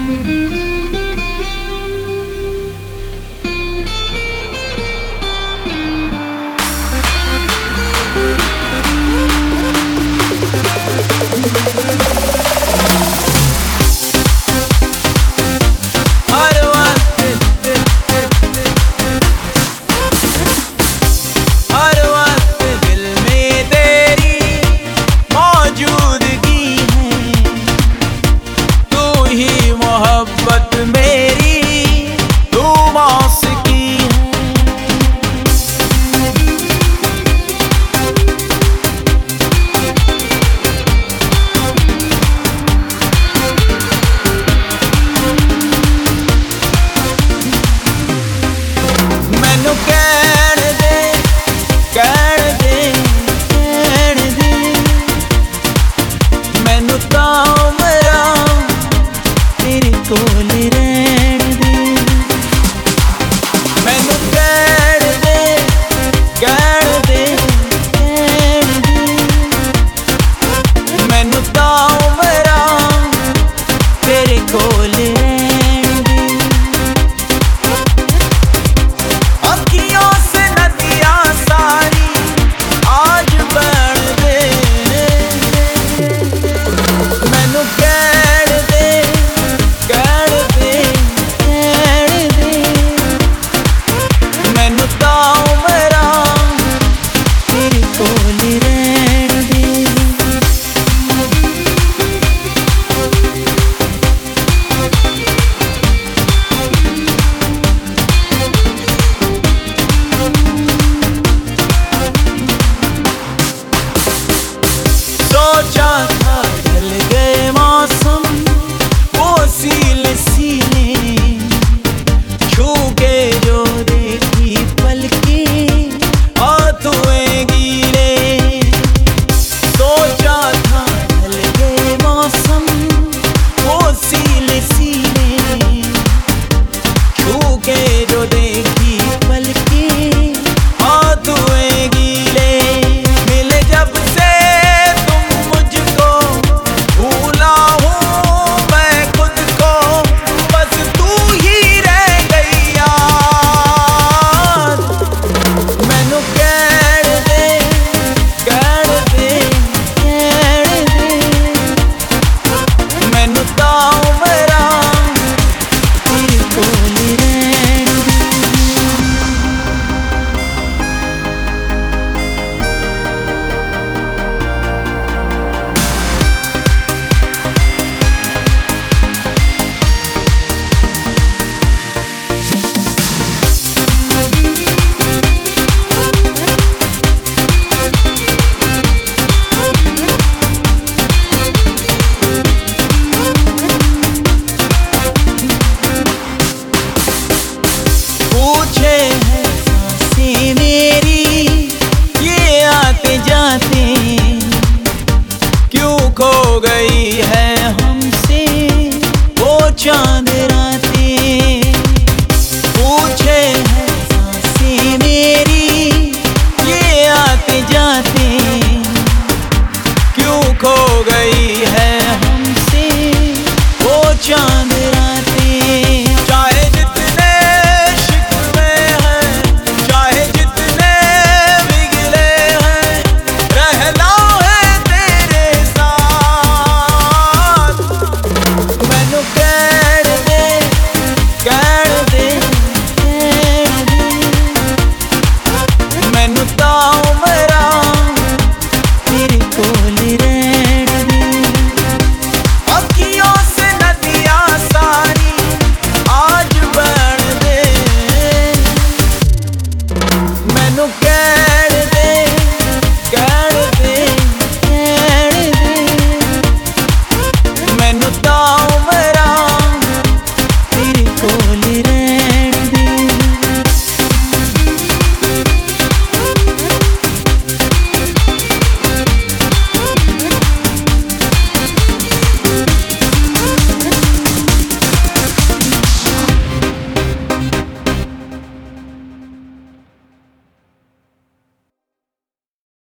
सोचा था ढल गए मौसम वो सीले सीले, छू के जो देखी पलके हाथों गीले। सोचा था ढल गए मौसम वो सीले सीले, छू के जो देखी पलके हाथों गीले। मिले जब से पूछे है सांसें मेरी ये आते जाते, क्यों खो गई है हमसे वो चांद रातें। पूछे है सांसें मेरी ये आते जाते, क्यों खो गई है हमसे वो चांद